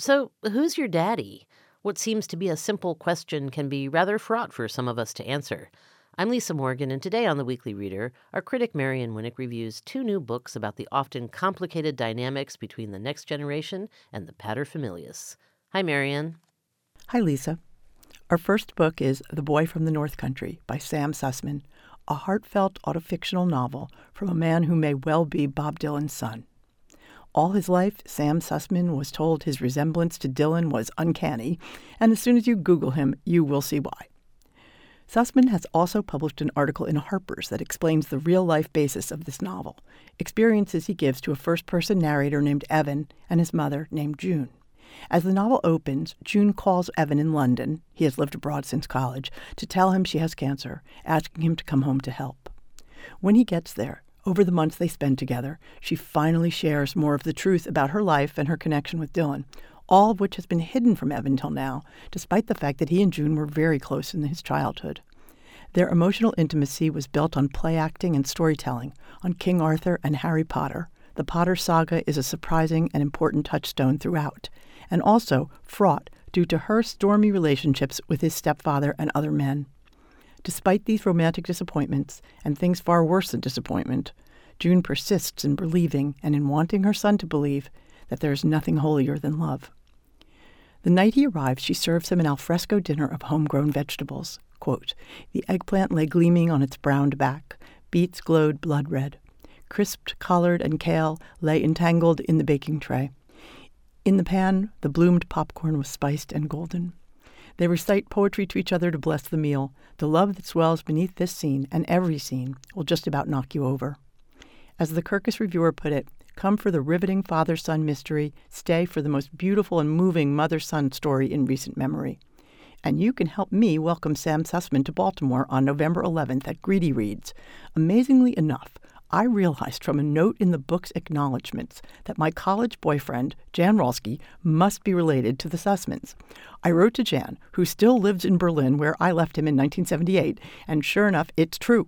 So, who's your daddy? What seems to be a simple question can be rather fraught for some of us to answer. I'm Lisa Morgan, and today on The Weekly Reader, our critic Marian Winnick reviews two new books about the often complicated dynamics between the next generation and the paterfamilias. Hi, Marian. Hi, Lisa. Our first book is The Boy from the North Country by Sam Sussman, a heartfelt autofictional novel from a man who may well be Bob Dylan's son. All his life, Sam Sussman was told his resemblance to Dylan was uncanny, and as soon as you Google him, you will see why. Sussman has also published an article in Harper's that explains the real-life basis of this novel, experiences he gives to a first-person narrator named Evan and his mother named June. As the novel opens, June calls Evan in London, he has lived abroad since college, to tell him she has cancer, asking him to come home to help. When he gets there, over the months they spend together, she finally shares more of the truth about her life and her connection with Dylan, all of which has been hidden from Evan till now, despite the fact that he and June were very close in his childhood. Their emotional intimacy was built on play acting and storytelling, on King Arthur and Harry Potter. The Potter saga is a surprising and important touchstone throughout, and also fraught due to her stormy relationships with his stepfather and other men. Despite these romantic disappointments, and things far worse than disappointment, June persists in believing and in wanting her son to believe that there is nothing holier than love. The night he arrives, she serves him an alfresco dinner of homegrown vegetables. Quote, the eggplant lay gleaming on its browned back. Beets glowed blood red. Crisped collard and kale lay entangled in the baking tray. In the pan, the bloomed popcorn was spiced and golden. They recite poetry to each other to bless the meal. The love that swells beneath this scene, and every scene, will just about knock you over. As the Kirkus reviewer put it, come for the riveting father-son mystery, stay for the most beautiful and moving mother-son story in recent memory. And you can help me welcome Sam Sussman to Baltimore on November 11th at Greedy Reads. Amazingly enough, I realized from a note in the book's acknowledgments that my college boyfriend, Jan Rolski, must be related to the Sussmans. I wrote to Jan, who still lives in Berlin, where I left him in 1978, and sure enough, it's true.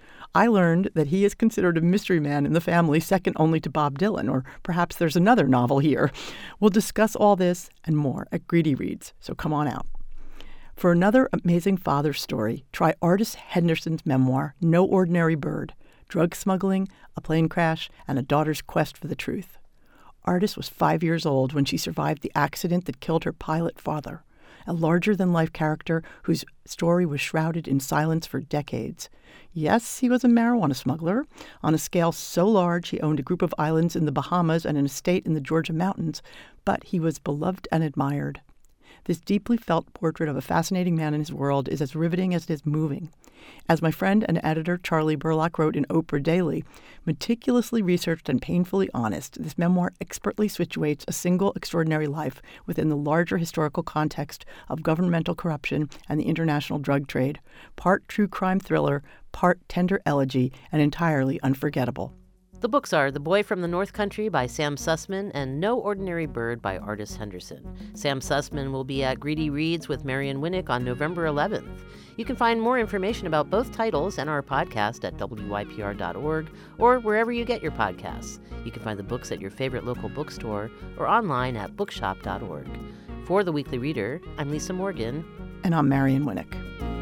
I learned that he is considered a mystery man in the family, second only to Bob Dylan, or perhaps there's another novel here. We'll discuss all this and more at Greedy Reads, so come on out. For another amazing father story, try Artis Henderson's memoir, No Ordinary Bird. Drug smuggling, a plane crash, and a daughter's quest for the truth. Artis was 5 years old when she survived the accident that killed her pilot father, a larger-than-life character whose story was shrouded in silence for decades. Yes, he was a marijuana smuggler, on a scale so large he owned a group of islands in the Bahamas and an estate in the Georgia mountains, but he was beloved and admired. This deeply felt portrait of a fascinating man in his world is as riveting as it is moving. As my friend and editor Charlie Burlock wrote in Oprah Daily, meticulously researched and painfully honest, this memoir expertly situates a single extraordinary life within the larger historical context of governmental corruption and the international drug trade. Part true crime thriller, part tender elegy, and entirely unforgettable. The books are The Boy from the North Country by Sam Sussman and No Ordinary Bird by Artis Henderson. Sam Sussman will be at Greedy Reads with Marian Winnick on November 11th. You can find more information about both titles and our podcast at wypr.org or wherever you get your podcasts. You can find the books at your favorite local bookstore or online at bookshop.org. For The Weekly Reader, I'm Lisa Morgan. And I'm Marian Winnick.